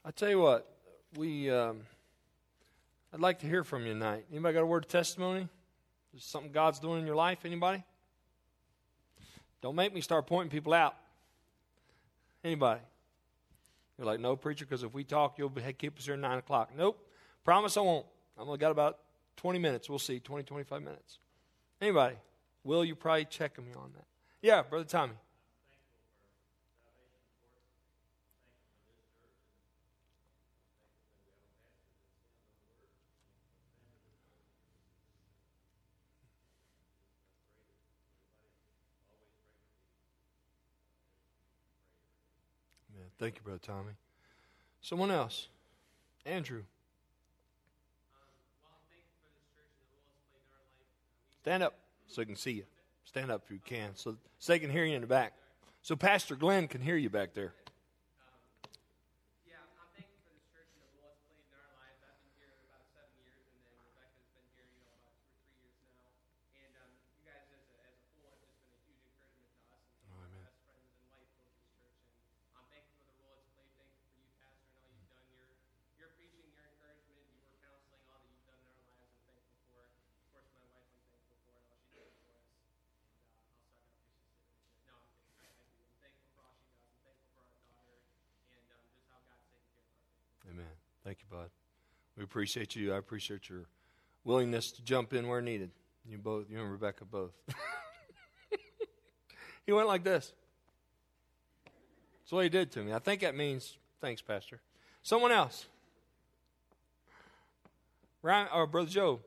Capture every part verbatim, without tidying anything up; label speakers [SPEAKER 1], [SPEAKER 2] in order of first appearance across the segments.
[SPEAKER 1] I tell you what, we um, I'd like to hear from you tonight. Anybody got a word of testimony? Is something God's doing in your life? Anybody? Don't make me start pointing people out. Anybody? You're like, no, preacher, because if we talk, you'll be, keep us here at nine o'clock. Nope. Promise I won't. I've only got about twenty minutes. We'll see, twenty, twenty-five minutes. Anybody? Will, you probably checking me on that. Yeah, Brother Tommy. Yeah, thank you, Brother Tommy. Someone else. Andrew. Stand up so they can see you. Stand up if you can, so, so they can hear you in the back. So Pastor Glenn can hear you back there. Amen. Thank you, bud. We appreciate you. I appreciate your willingness to jump in where needed. You both, you and Rebecca both. He went like this. That's what he did to me. I think that means thanks, Pastor. Someone else. Ryan or Brother Joe.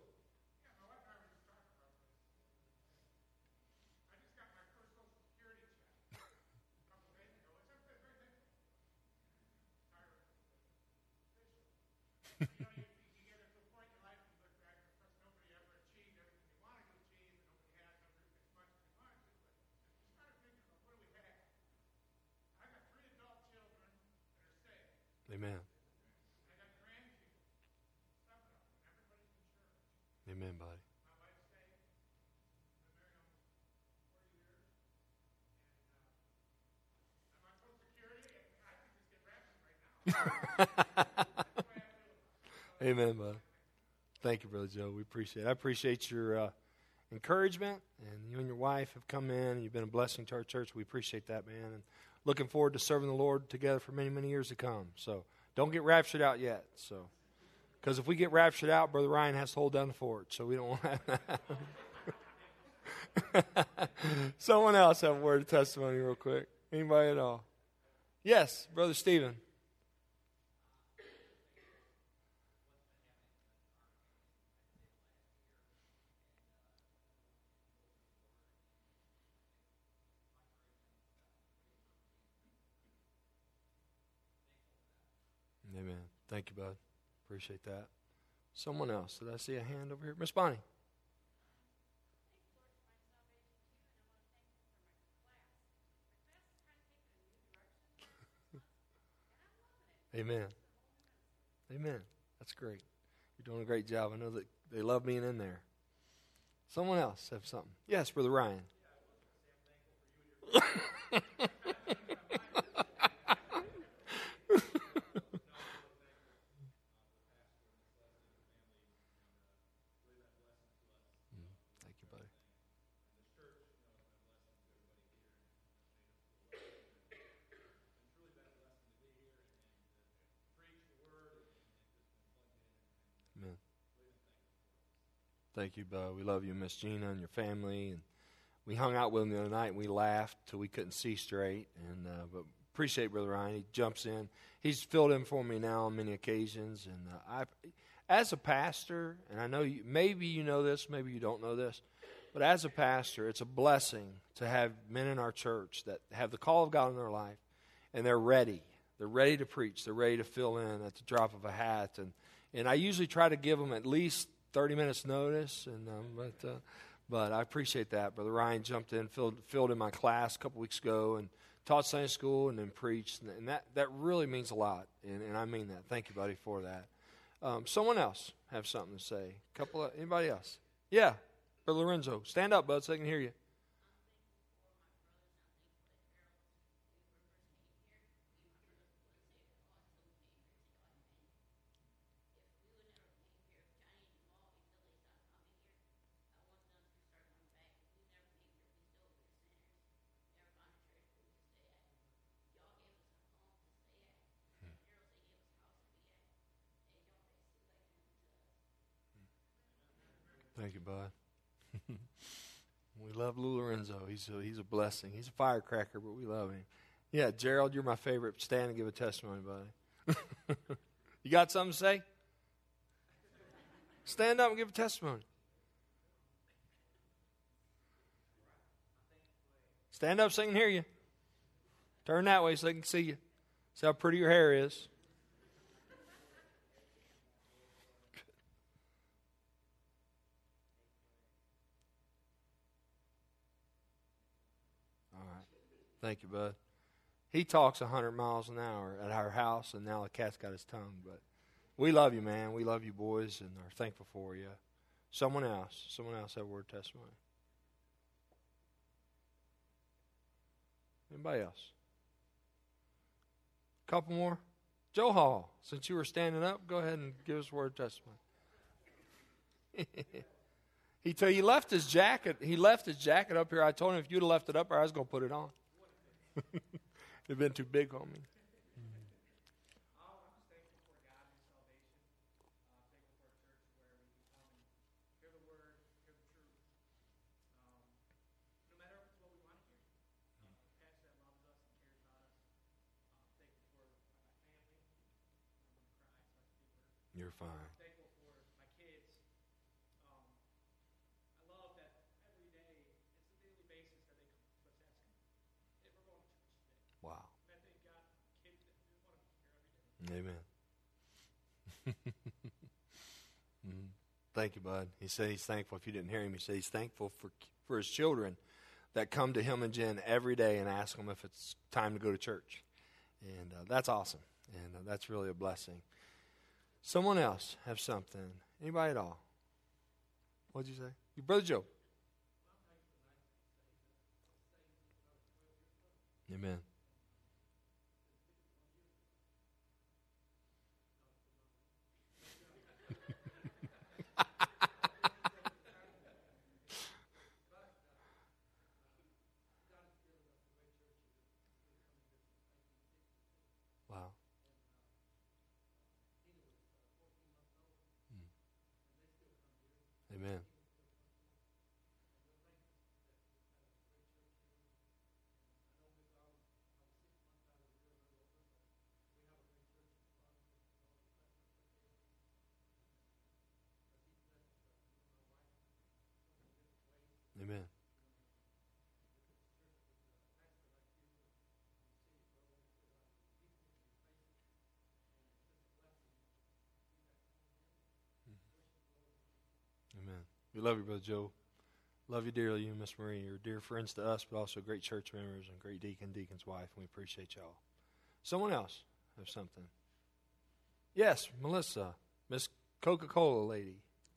[SPEAKER 1] Amen. Amen, buddy. Amen, bud. Thank you, Brother Joe. We appreciate it. I appreciate your uh, encouragement, and you and your wife have come in, and you've been a blessing to our church. We appreciate that, man, and looking forward to serving the Lord together for many, many years to come. So don't get raptured out yet. So, because if we get raptured out, Brother Ryan has to hold down the fort, so we don't want that. Someone else have a word of testimony real quick. Anybody at all? Yes, Brother Stephen. Amen. Thank you, bud. Appreciate that. Someone else. Did I see a hand over here? Miss Bonnie. Amen. Amen. That's great. You're doing a great job. I know that they love being in there. Someone else have something. Yes, Brother Ryan. Thank you, bud. We love you, Miss Gina, and your family. And we hung out with him the other night, and we laughed till we couldn't see straight. And uh, but appreciate Brother Ryan. He jumps in. He's filled in for me now on many occasions. And uh, I, as a pastor, and I know you, maybe you know this, maybe you don't know this, but as a pastor, it's a blessing to have men in our church that have the call of God in their life, and they're ready. They're ready to preach. They're ready to fill in at the drop of a hat. And and I usually try to give them at least thirty minutes notice, and um, but uh, but I appreciate that. Brother Ryan jumped in, filled filled in my class a couple weeks ago, and taught Sunday school, and then preached, and, and that, that really means a lot, and, and I mean that. Thank you, buddy, for that. Um, someone else have something to say? Couple of anybody else? Yeah, Brother Lorenzo, stand up, bud, so I can hear you. Thank you, bud. We love Lou Lorenzo. He's a, he's a blessing. He's a firecracker, but we love him. Yeah, Gerald, you're my favorite. Stand and give a testimony, buddy. You got something to say? Stand up and give a testimony. Stand up so they can hear you. Turn that way so they can see you. See how pretty your hair is. All right. Thank you, bud. He talks one hundred miles an hour at our house, and now the cat's got his tongue. But we love you, man. We love you, boys, and are thankful for you. Someone else. Someone else have a word of testimony. Anybody else? Couple more. Joe Hall, since you were standing up, go ahead and give us a word of testimony. He told you left his jacket. He left his jacket up here. I told him if you'd have left it up here, I was going to put it on. It'd been too big on me. You're fine.
[SPEAKER 2] I'm thankful for my kids. Um, I love that every day, it's a daily basis that they come to us asking if we're going to church today.
[SPEAKER 1] Wow.
[SPEAKER 2] And I thank God for kids that just want to be here every day.
[SPEAKER 1] Amen. mm-hmm. Thank you, bud. He said he's thankful. If you didn't hear him, he said he's thankful for for his children that come to him and Jen every day and ask them if it's time to go to church. And uh, that's awesome. And uh, that's really a blessing. Someone else have something. Anybody at all? What'd you say? Your brother Joe. Amen. Wow. Amen. Amen. Amen. We love you, Brother Joe. Love you dearly, you and Miss Marie. You're dear friends to us, but also great church members and great deacon, deacon's wife, and we appreciate y'all. Someone else have something. Yes, Melissa, Miss Coca-Cola lady.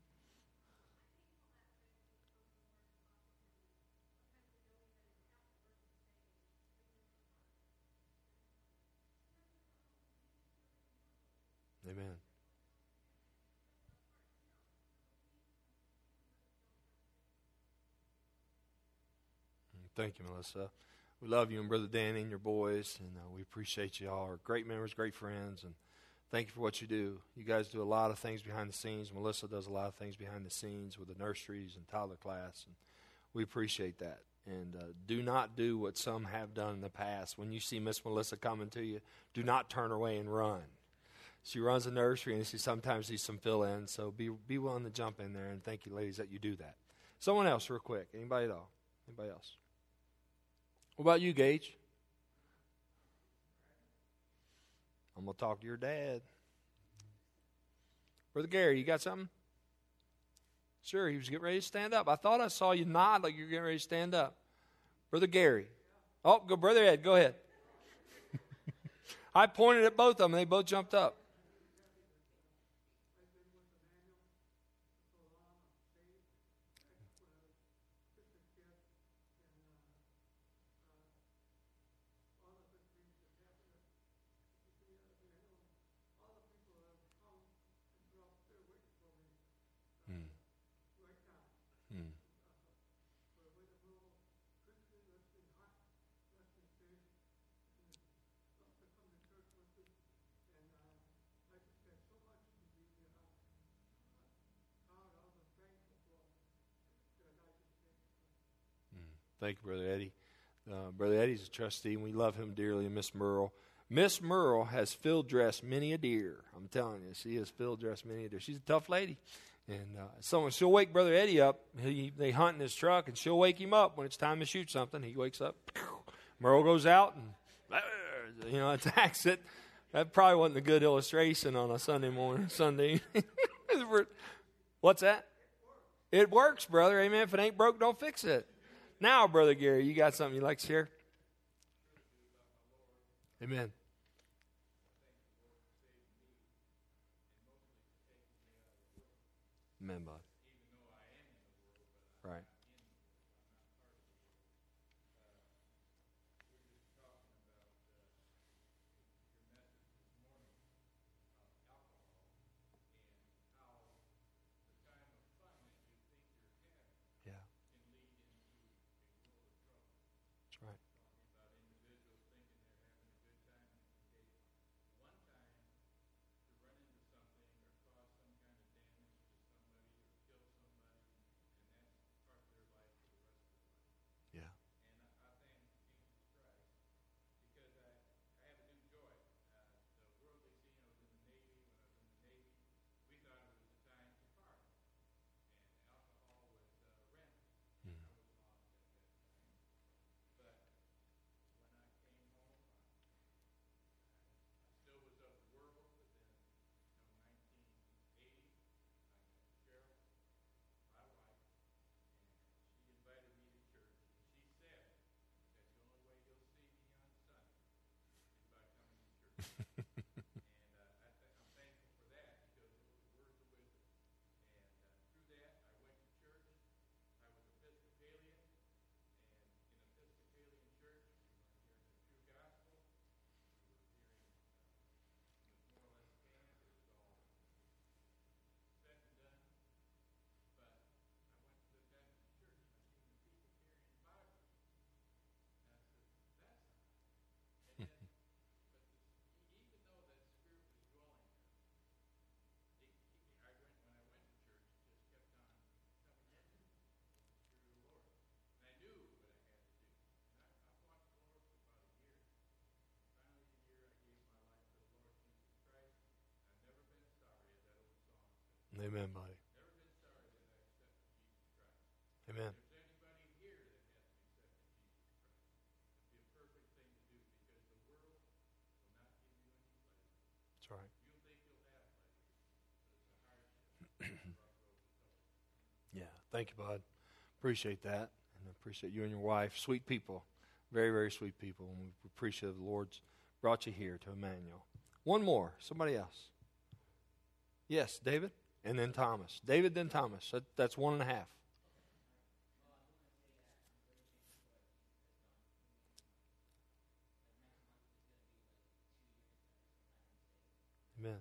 [SPEAKER 1] Amen. Thank you, Melissa. We love you and Brother Danny and your boys, and uh, we appreciate you all. Are great members, great friends, and thank you for what you do. You guys do a lot of things behind the scenes. Melissa does a lot of things behind the scenes with the nurseries and toddler class, and we appreciate that. And uh, do not do what some have done in the past. When you see Miss Melissa coming to you, do not turn away and run. She runs a nursery, and she sometimes needs some fill-in, so be be willing to jump in there, and thank you, ladies, that you do that. Someone else, real quick. Anybody at all? Anybody else? What about you, Gage? I'm going to talk to your dad. Brother Gary, you got something? Sure, he was getting ready to stand up. I thought I saw you nod like you were getting ready to stand up. Brother Gary. Oh, go, Brother Ed, go ahead. I pointed at both of them, and they both jumped up. Thank you, Brother Eddie. Uh, Brother Eddie's a trustee, and we love him dearly, and Miss Merle. Miss Merle has field dressed many a deer. I'm telling you, she has field dressed many a deer. She's a tough lady. And uh, someone, she'll wake Brother Eddie up. He, they hunt in his truck, and she'll wake him up when it's time to shoot something. He wakes up. Merle goes out and, you know, attacks it. That probably wasn't a good illustration on a Sunday morning, Sunday. What's that? It works, brother. Amen. If it ain't broke, don't fix it. Now, Brother Gary, you got something you'd like to share? Amen. Amen, bud. Right. Yeah. That's right. Yeah. Mm. Amen, buddy. Amen. That's right. Yeah. Thank you, bud. Appreciate that. And I appreciate you and your wife. Sweet people. Very, very sweet people. And we appreciate the Lord's brought you here to Emmanuel. One more. Somebody else. Yes, David. And then Thomas. David, then Thomas. That, that's one and a half. Amen.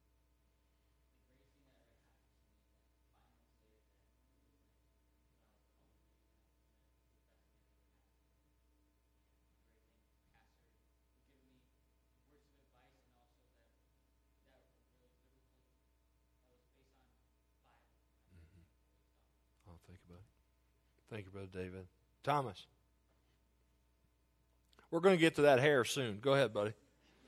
[SPEAKER 1] Oh, thank you, bud. Thank you, Brother David. Thomas. We're going to get to that hair soon. Go ahead, buddy.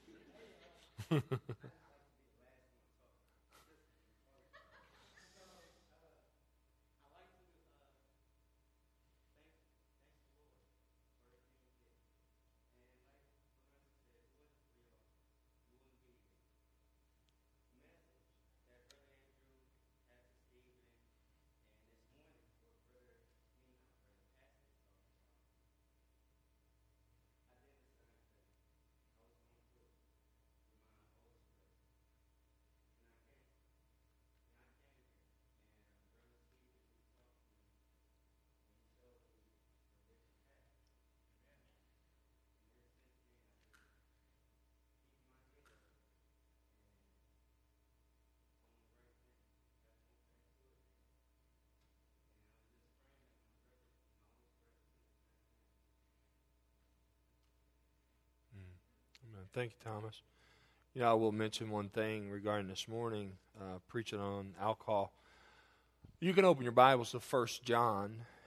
[SPEAKER 1] Amen. Thank you, Thomas. You know, I will mention one thing regarding this morning, uh, preaching on alcohol. You can open your Bibles to First John.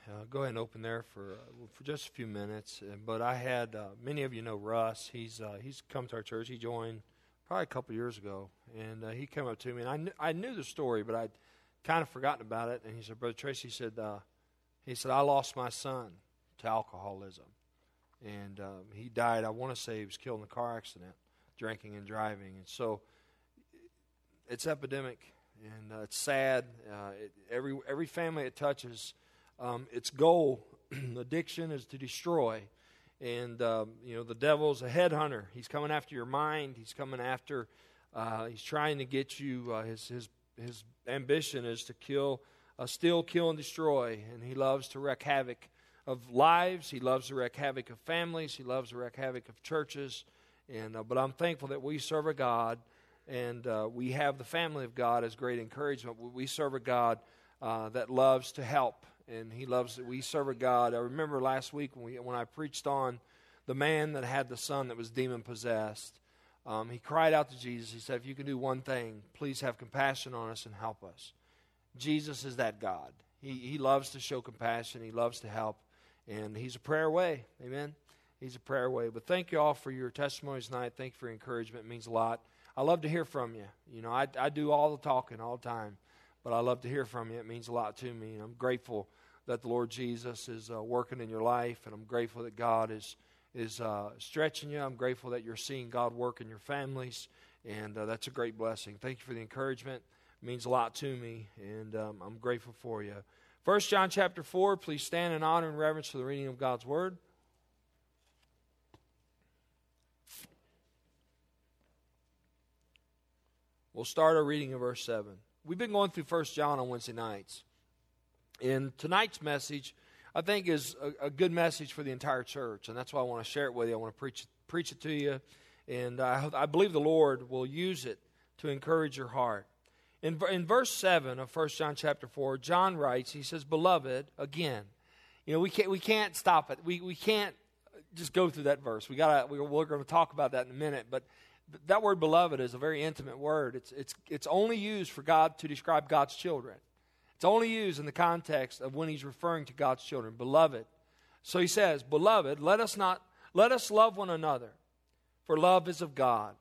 [SPEAKER 1] uh, go ahead and open there for uh, for just a few minutes. Uh, but I had uh, many of you know Russ. He's uh, he's come to our church. He joined probably a couple years ago, and uh, he came up to me, and I knew, I knew the story, but I'd kind of forgotten about it. And he said, Brother Tracy, he said, uh, he said, I lost my son to alcoholism, and um, he died. I want to say he was killed in a car accident, drinking and driving, and so it's epidemic, and uh, it's sad. Uh, it, every every family it touches, um, its goal, addiction, is to destroy. And, um, you know, the devil's a headhunter. He's coming after your mind. He's coming after, uh, he's trying to get you, uh, his, his, his ambition is to kill, uh, steal, kill, and destroy. And he loves to wreak havoc of lives. He loves to wreak havoc of families. He loves to wreak havoc of churches. And uh, but I'm thankful that we serve a God, and uh, we have the family of God as great encouragement. We serve a God uh, that loves to help. And he loves that we serve a God. I remember last week when we when I preached on the man that had the son that was demon-possessed. Um, he cried out to Jesus. He said, if you can do one thing, please have compassion on us and help us. Jesus is that God. He, he loves to show compassion. He loves to help. And he's a prayer away. Amen? He's a prayer away. But thank you all for your testimonies tonight. Thank you for your encouragement. It means a lot. I love to hear from you. You know, I, I do all the talking all the time. But I love to hear from you. It means a lot to me. And I'm grateful that the Lord Jesus is uh, working in your life, and I'm grateful that God is is uh, stretching you. I'm grateful that you're seeing God work in your families, and uh, that's a great blessing. Thank you for the encouragement. It means a lot to me, and um, I'm grateful for you. First John chapter four, please stand in honor and reverence for the reading of God's Word. We'll start our reading of verse seven. We've been going through First John on Wednesday nights. And tonight's message, I think, is a, a good message for the entire church. And that's why I want to share it with you. I want to preach, preach it to you. And I, I believe the Lord will use it to encourage your heart. In, in verse seven of First John chapter four, John writes, he says, Beloved, again. You know, we can't, we can't stop it. We, we can't just go through that verse. We gotta, we're, we're going to talk about that in a minute. But that word beloved is a very intimate word. It's, it's, it's only used for God to describe God's children. It's only used in the context of when he's referring to God's children, beloved. So he says, Beloved, let us not let us love one another, for love is of God.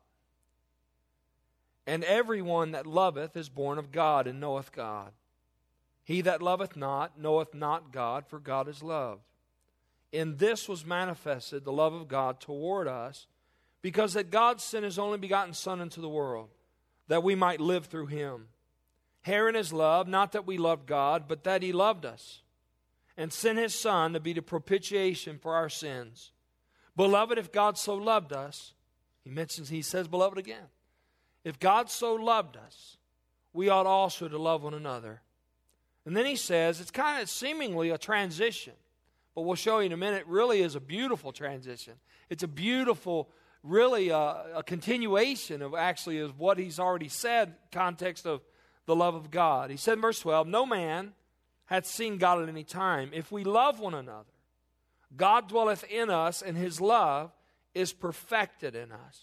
[SPEAKER 1] And everyone that loveth is born of God and knoweth God. He that loveth not knoweth not God, for God is love. In this was manifested the love of God toward us, because that God sent his only begotten Son into the world, that we might live through him. Herein is love, not that we loved God, but that he loved us, and sent his Son to be the propitiation for our sins. Beloved, if God so loved us, he mentions, he says, beloved again. If God so loved us, we ought also to love one another. And then he says, it's kind of seemingly a transition, but we'll show you in a minute, it really is a beautiful transition. It's a beautiful, really a, a continuation of actually of what he's already said, context of the love of God. He said in verse twelve, No man hath seen God at any time. If we love one another, God dwelleth in us, and his love is perfected in us.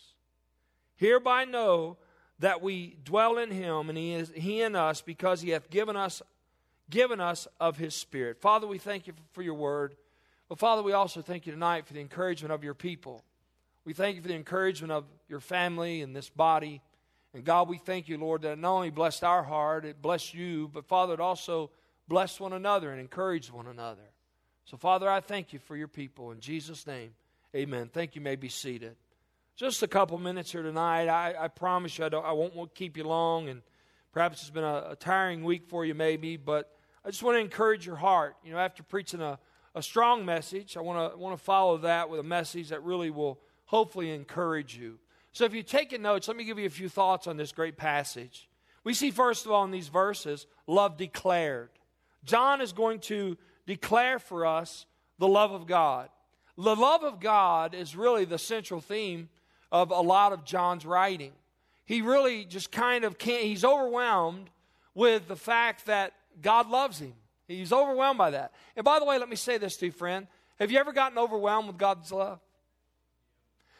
[SPEAKER 1] Hereby know that we dwell in him, and he is he in us, because he hath given us given us of his Spirit. Father, we thank you for your word. But Father, we also thank you tonight for the encouragement of your people. We thank you for the encouragement of your family and this body. And God, we thank you, Lord, that it not only blessed our heart, it blessed you, but Father, it also blessed one another and encouraged one another. So Father, I thank you for your people. In Jesus' name, amen. Thank you. You may be seated. Just a couple minutes here tonight. I, I promise you I, don't, I won't keep you long, and perhaps it's been a, a tiring week for you maybe, but I just want to encourage your heart. You know, after preaching a, a strong message, I want to want to follow that with a message that really will hopefully encourage you. So if you're taking notes, let me give you a few thoughts on this great passage. We see, first of all, in these verses, love declared. John is going to declare for us the love of God. The love of God is really the central theme of a lot of John's writing. He really just kind of can't, he's overwhelmed with the fact that God loves him. He's overwhelmed by that. And by the way, let me say this to you, friend. Have you ever gotten overwhelmed with God's love?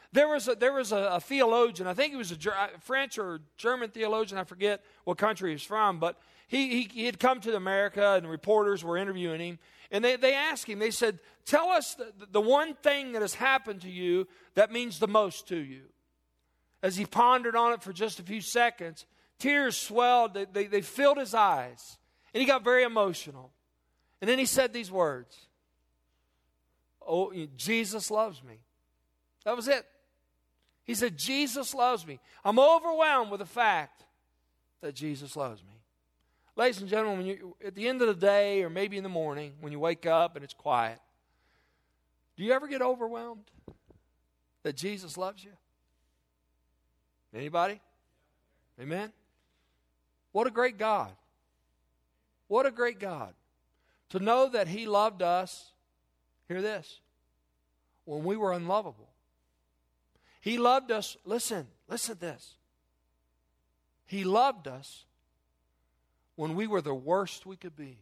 [SPEAKER 1] There was a, there was a, a theologian, I think he was a French or German theologian, I forget what country he was from, but he, he, he had come to America and reporters were interviewing him. And they, they asked him, they said, tell us the, the one thing that has happened to you that means the most to you. As he pondered on it for just a few seconds, tears swelled, they, they, they filled his eyes. And he got very emotional. And then he said these words, oh, Jesus loves me. That was it. He said, Jesus loves me. I'm overwhelmed with the fact that Jesus loves me. Ladies and gentlemen, when you, at the end of the day or maybe in the morning when you wake up and it's quiet, do you ever get overwhelmed that Jesus loves you? Anybody? Amen? What a great God. What a great God. To know that He loved us, hear this, when we were unlovable. He loved us, listen, listen to this. He loved us when we were the worst we could be.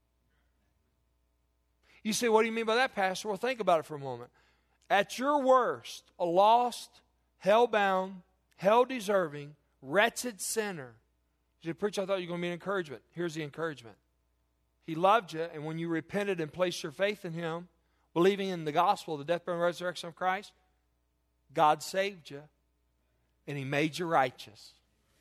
[SPEAKER 1] You say, what do you mean by that, Pastor? Well, think about it for a moment. At your worst, a lost, hell-bound, hell-deserving, wretched sinner. You said, Preacher, I thought you were going to be an encouragement. Here's the encouragement. He loved you, and when you repented and placed your faith in Him, believing in the gospel, the death, burial, and resurrection of Christ, God saved you, and He made you righteous.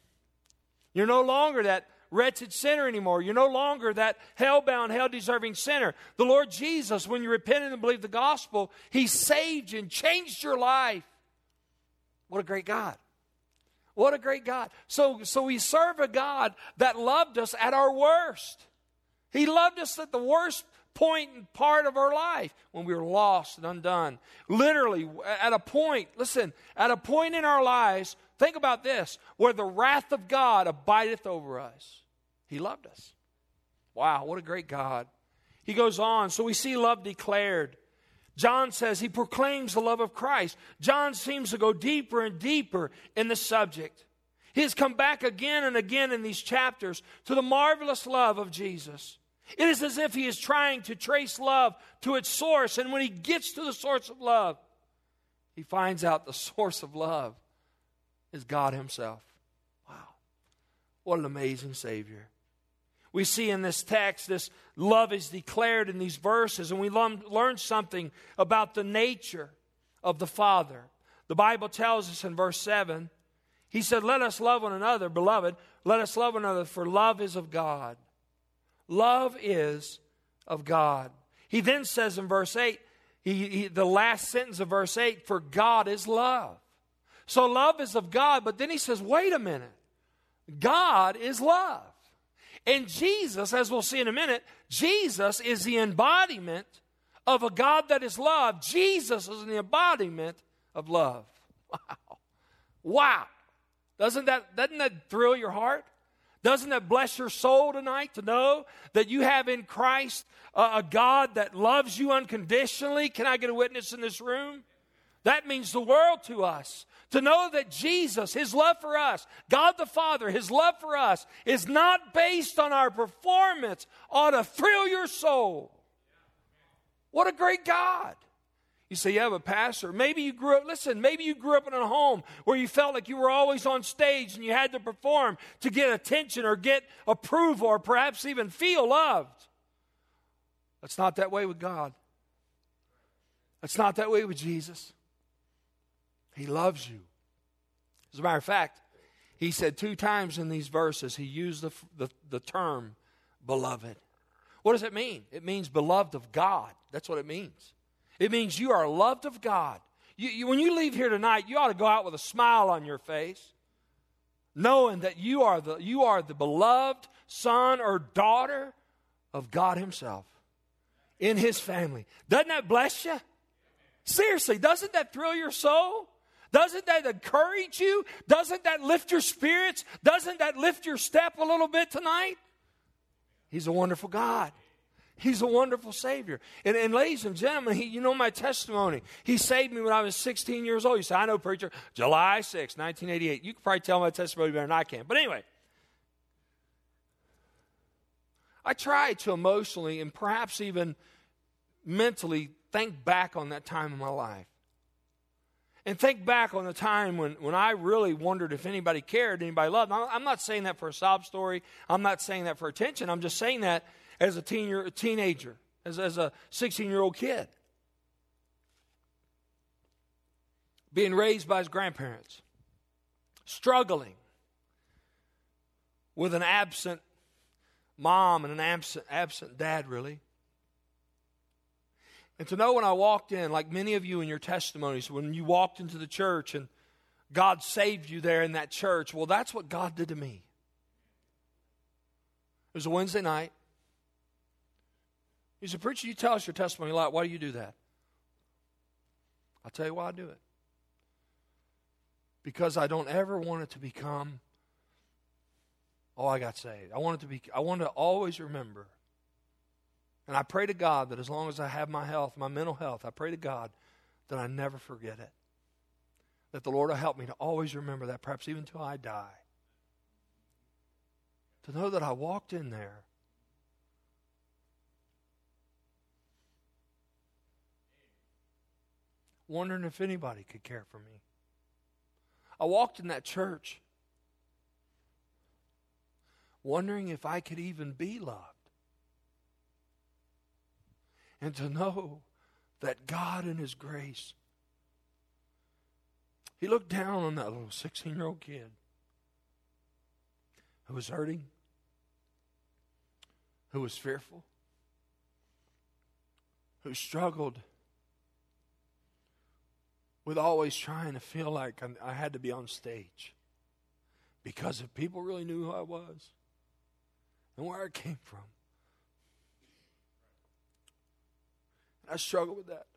[SPEAKER 1] You're no longer that wretched sinner anymore. You're no longer that hell-bound, hell-deserving sinner. The Lord Jesus, when you repented and believed the gospel, He saved you and changed your life. What a great God. What a great God. So, so we serve a God that loved us at our worst. He loved us at the worst point and part of our life when we were lost and undone. Literally, at a point, listen, at a point in our lives, think about this, where the wrath of God abideth over us. He loved us. Wow, what a great God. He goes on, so we see love declared. John says he proclaims the love of Christ. John seems to go deeper and deeper in the subject. He has come back again and again in these chapters to the marvelous love of Jesus. It is as if he is trying to trace love to its source, and when he gets to the source of love, he finds out the source of love is God Himself. Wow. What an amazing Savior. We see in this text, this love is declared in these verses, and we learn something about the nature of the Father. The Bible tells us in verse seven, He said, let us love one another, beloved, let us love one another, for love is of God. Love is of God. He then says in verse eight, he, he, the last sentence of verse eight, for God is love. So love is of God, but then he says, wait a minute. God is love. And Jesus, as we'll see in a minute, Jesus is the embodiment of a God that is love. Jesus is the embodiment of love. Wow. Wow. Doesn't that, doesn't that thrill your heart? Doesn't that bless your soul tonight to know that you have in Christ a, a God that loves you unconditionally? Can I get a witness in this room? That means the world to us. To know that Jesus, His love for us, God the Father, His love for us is not based on our performance, ought to thrill your soul. What a great God. You say, yeah, but Pastor, maybe you grew up, listen, maybe you grew up in a home where you felt like you were always on stage and you had to perform to get attention or get approval or perhaps even feel loved. That's not that way with God. That's not that way with Jesus. He loves you. As a matter of fact, He said two times in these verses, He used the, the, the term beloved. What does it mean? It means beloved of God. That's what it means. It means you are loved of God. You, you, when you leave here tonight, you ought to go out with a smile on your face, knowing that you are the, you are the beloved son or daughter of God Himself in His family. Doesn't that bless you? Seriously, doesn't that thrill your soul? Doesn't that encourage you? Doesn't that lift your spirits? Doesn't that lift your step a little bit tonight? He's a wonderful God. He's a wonderful Savior. And, and ladies and gentlemen, he, you know my testimony. He saved me when I was sixteen years old. You say, I know, preacher, July sixth, nineteen eighty-eight. You can probably tell my testimony better than I can. But anyway, I try to emotionally and perhaps even mentally think back on that time in my life. and think back on the time when, when I really wondered if anybody cared, anybody loved. I'm not saying that for a sob story. I'm not saying that for attention. I'm just saying that as a, teen, a teenager, as, as a sixteen-year-old kid. Being raised by his grandparents. Struggling with an absent mom and an absent, absent dad, really. And to know when I walked in, like many of you in your testimonies, when you walked into the church and God saved you there in that church, well, that's what God did to me. It was a Wednesday night. He said, preacher, you tell us your testimony a lot. Why do you do that? I'll tell you why I do it. Because I don't ever want it to become, oh, I got saved. I want it to be, I want to always remember. And I pray to God that as long as I have my health, my mental health, I pray to God that I never forget it. That the Lord will help me to always remember that, perhaps even until I die. To know that I walked in there wondering if anybody could care for me. I walked in that church wondering if I could even be loved. And to know that God in His grace, He looked down on that little sixteen-year-old kid who was hurting, who was fearful, who struggled with always trying to feel like I had to be on stage. Because if people really knew who I was and where I came from, I struggled with that.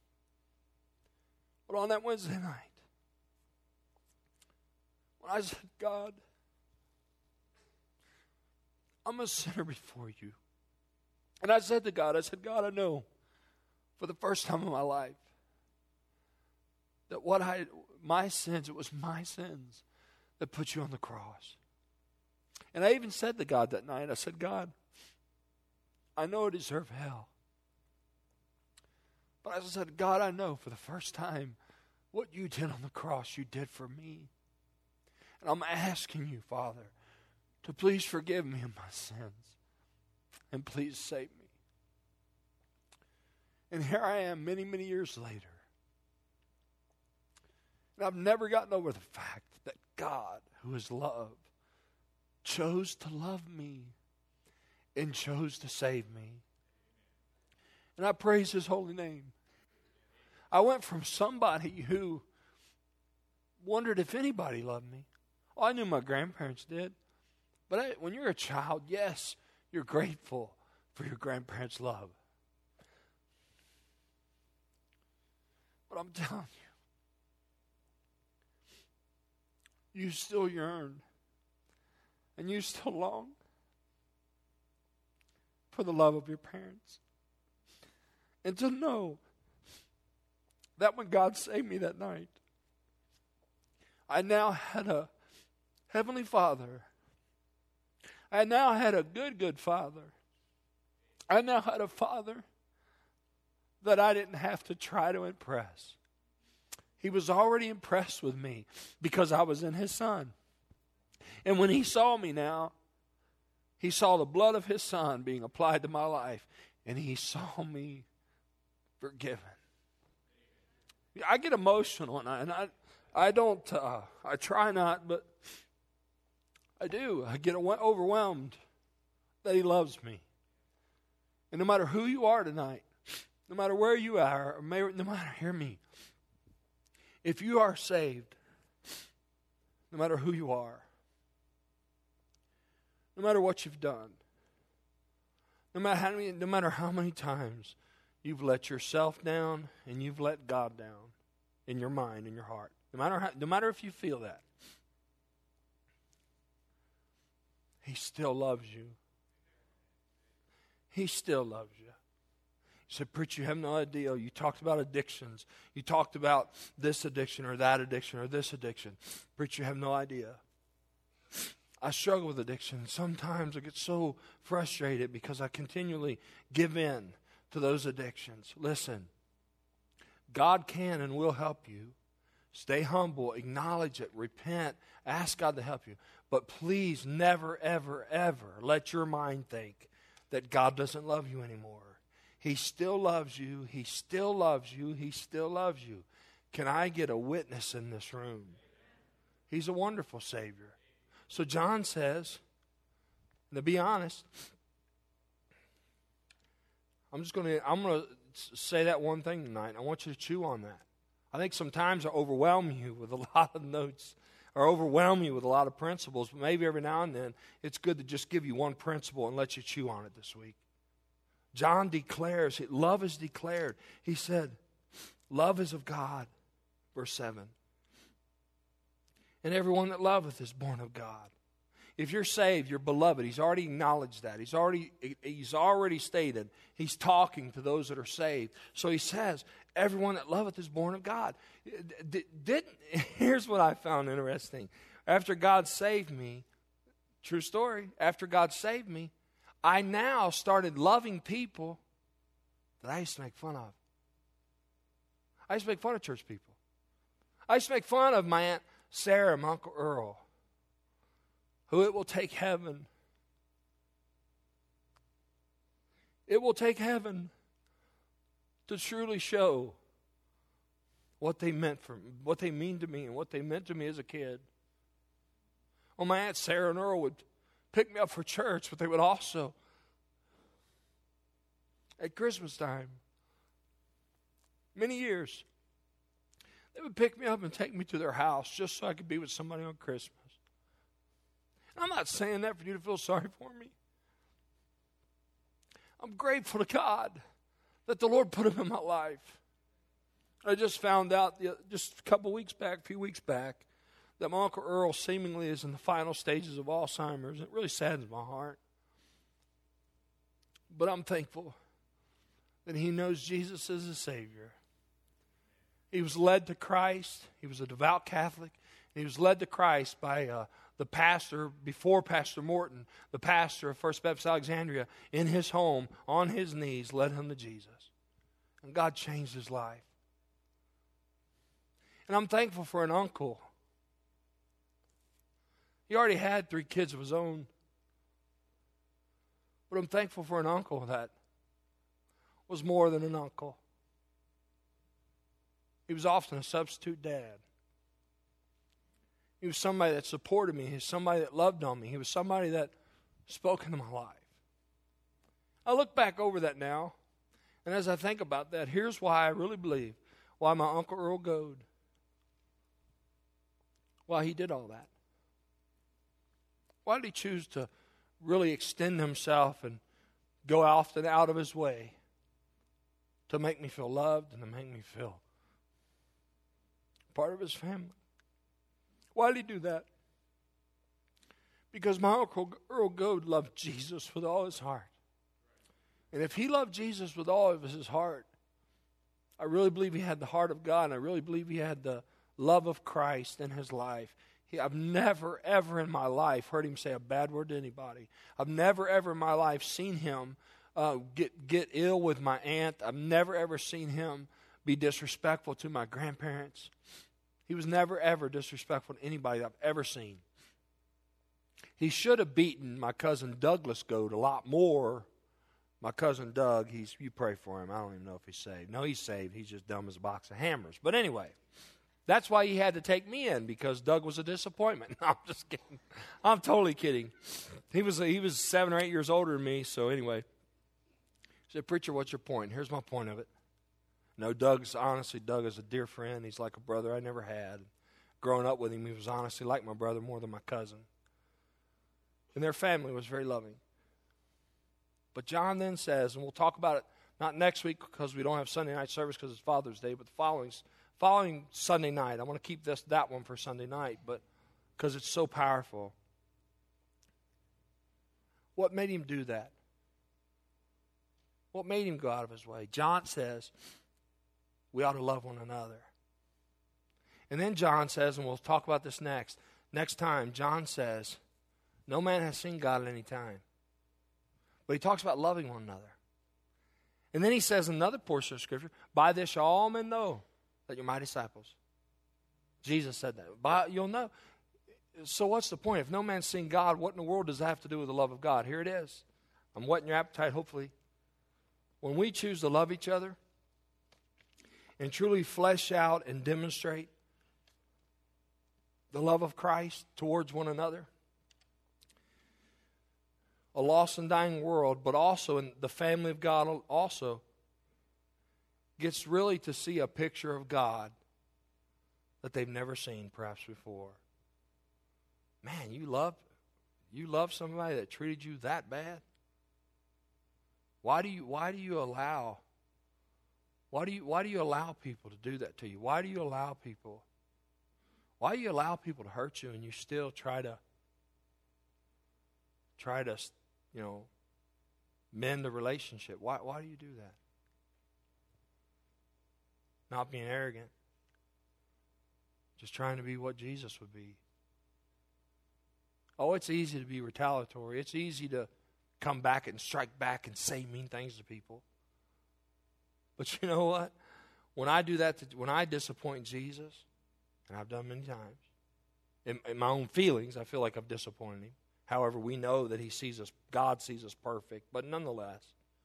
[SPEAKER 1] But on that Wednesday night, when I said, God, I'm a sinner before you. And I said to God, I said, God, I know for the first time in my life that what I, my sins, it was my sins that put you on the cross. And I even said to God that night, I said, God, I know I deserve hell. But I said, God, I know for the first time what you did on the cross, you did for me. And I'm asking you, Father, to please forgive me of my sins. And please save me. And here I am many, many years later. And I've never gotten over the fact that God, who is love, chose to love me and chose to save me. And I praise His holy name. I went from somebody who wondered if anybody loved me. Oh, I knew my grandparents did. But I, when you're a child, yes, you're grateful for your grandparents' love. But I'm telling you, you still yearn and you still long for the love of your parents. And to know that when God saved me that night, I now had a Heavenly Father. I now had a good, good Father. I now had a Father that I didn't have to try to impress. He was already impressed with me because I was in His Son. And when He saw me now, He saw the blood of His Son being applied to my life, and He saw me forgiven. I get emotional, and I, and I, I don't, uh, I try not, but I do. I get overwhelmed that He loves me. And no matter who you are tonight, no matter where you are, or may, no matter, hear me, if you are saved, no matter who you are, no matter what you've done, no matter how many, no matter how many times you've let yourself down and you've let God down in your mind, in your heart, no matter how, no matter if you feel that, He still loves you. He still loves you. You said, preacher, you have no idea. You talked about addictions. You talked about this addiction or that addiction or this addiction. Preacher, you have no idea. I struggle with addiction. Sometimes I get so frustrated because I continually give in to those addictions. Listen, God can and will help you Stay humble. Acknowledge it. Repent. Ask God to help you. But please never, ever, ever let your mind think that God doesn't love you anymore. He still loves you. He still loves you. He still loves you. Can I get a witness in this room? He's a wonderful Savior. So John says, and to be honest, I'm just going to I'm going to say that one thing tonight. I want you to chew on that. I think sometimes I overwhelm you with a lot of notes or overwhelm you with a lot of principles, but maybe every now and then it's good to just give you one principle and let you chew on it this week. John declares, love is declared. He said, love is of God, verse seven. And everyone that loveth is born of God. If you're saved, you're beloved. He's already acknowledged that. He's already, he's already stated. He's talking to those that are saved. So he says, everyone that loveth is born of God. Didn't, here's what I found interesting. After God saved me, true story, after God saved me, I now started loving people that I used to make fun of. I used to make fun of church people. I used to make fun of my Aunt Sarah, my Uncle Earl, who it will take heaven. It will take heaven to truly show what they meant for me, what they mean to me, and what they meant to me as a kid. Well, my Aunt Sarah and Earl would pick me up for church, but they would also, at Christmas time, many years, they would pick me up and take me to their house just so I could be with somebody on Christmas. I'm not saying that for you to feel sorry for me. I'm grateful to God that the Lord put him in my life. I just found out just a couple weeks back, a few weeks back, that my Uncle Earl seemingly is in the final stages of Alzheimer's. It really saddens my heart. But I'm thankful that he knows Jesus as his Savior. He was led to Christ. He was a devout Catholic. He was led to Christ by uh, the pastor, before Pastor Morton, the pastor of First Baptist Alexandria, in his home, on his knees, led him to Jesus. And God changed his life. And I'm thankful for an uncle. He already had three kids of his own. But I'm thankful for an uncle that was more than an uncle. He was often a substitute dad. He was somebody that supported me. He was somebody that loved on me. He was somebody that spoke into my life. I look back over that now, and as I think about that, here's why I really believe why my Uncle Earl Goad, why he did all that. Why did he choose to really extend himself and go often out of his way to make me feel loved and to make me feel part of his family? Why did he do that? Because my Uncle Earl Goad loved Jesus with all his heart. And if he loved Jesus with all of his heart, I really believe he had the heart of God, and I really believe he had the love of Christ in his life. He, I've never, ever in my life heard him say a bad word to anybody. I've never, ever in my life seen him uh, get, get ill with my aunt. I've never, ever seen him be disrespectful to my grandparents. He was never, ever disrespectful to anybody I've ever seen. He should have beaten my cousin Douglas Goad a lot more. My cousin Doug, he's you pray for him. I don't even know if he's saved. No, he's saved. He's just dumb as a box of hammers. But anyway, that's why he had to take me in, because Doug was a disappointment. No, I'm just kidding. I'm totally kidding. He was he was seven or eight years older than me. So anyway, he said, "Preacher, what's your point?" Here's my point of it. No, Doug's, honestly, Doug is a dear friend. He's like a brother I never had. Growing up with him, he was honestly like my brother more than my cousin. And their family was very loving. But John then says, and we'll talk about it not next week because we don't have Sunday night service because it's Father's Day, but the following, following Sunday night. I want to keep this that one for Sunday night, but because it's so powerful. What made him do that? What made him go out of his way? John says, we ought to love one another. And then John says, and we'll talk about this next, next time, John says, no man has seen God at any time. But he talks about loving one another. And then he says in another portion of Scripture, by this shall all men know that you're my disciples. Jesus said that. By, you'll know. So what's the point? If no man's seen God, what in the world does that have to do with the love of God? Here it is. I'm whetting your appetite, hopefully. When we choose to love each other and truly flesh out and demonstrate the love of Christ towards one another, a lost and dying world, but also in the family of God also gets really to see a picture of God that they've never seen perhaps before. Man, you love you love somebody that treated you that bad? Why do you why do you allow why do you why do you allow people to do that to you? Why do you allow people why do you allow people to hurt you and you still try to try to, you know, mend the relationship? Why why do you do that? Not being arrogant. Just trying to be what Jesus would be. Oh, it's easy to be retaliatory. It's easy to come back and strike back and say mean things to people. But you know what? When I do that, to, when I disappoint Jesus, and I've done many times, in, in my own feelings, I feel like I've disappointed him. However, we know that he sees us, God sees us perfect, but nonetheless,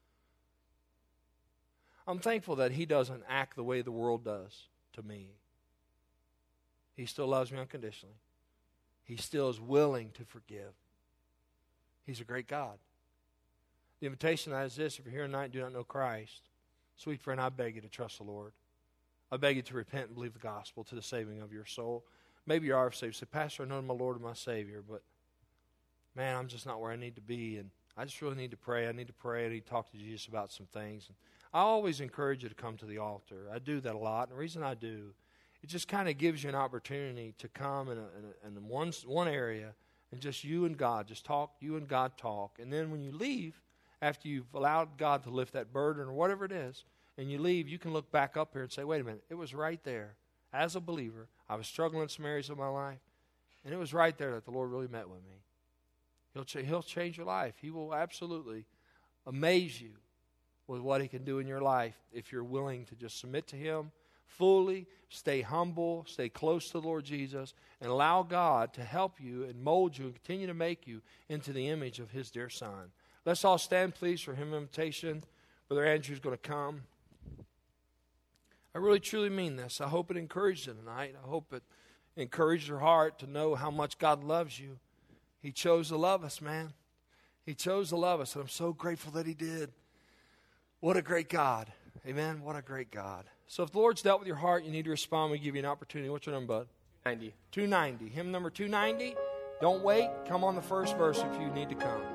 [SPEAKER 1] I'm thankful that he doesn't act the way the world does to me. He still loves me unconditionally. He still is willing to forgive. He's a great God. The invitation is this: if you're here tonight and do not know Christ, sweet friend, I beg you to trust the Lord. I beg you to repent and believe the gospel to the saving of your soul. Maybe you are saved. Say, Pastor, I know my Lord and my Savior, but man, I'm just not where I need to be, and I just really need to pray. I need to pray. I need to talk to Jesus about some things. And I always encourage you to come to the altar. I do that a lot, and the reason I do, it just kind of gives you an opportunity to come in, a, in, a, in one, one area and just you and God, just talk, you and God talk. And then when you leave, after you've allowed God to lift that burden or whatever it is, and you leave, you can look back up here and say, wait a minute, it was right there. As a believer, I was struggling in some areas of my life, and it was right there that the Lord really met with me. He'll, ch- he'll change your life. He will absolutely amaze you with what he can do in your life if you're willing to just submit to him fully, stay humble, stay close to the Lord Jesus, and allow God to help you and mold you and continue to make you into the image of his dear Son. Let's all stand, please, for hymn invitation. Brother Andrew's going to come. I really, truly mean this. I hope it encouraged you tonight. I hope it encouraged your heart to know how much God loves you. He chose to love us, man. He chose to love us, and I'm so grateful that he did. What a great God. Amen. What a great God. So if the Lord's dealt with your heart, you need to respond. We give you an opportunity. What's your number, bud?
[SPEAKER 3] two ninety.
[SPEAKER 1] two ninety. Hymn number two ninety. Don't wait. Come on the first verse if you need to come.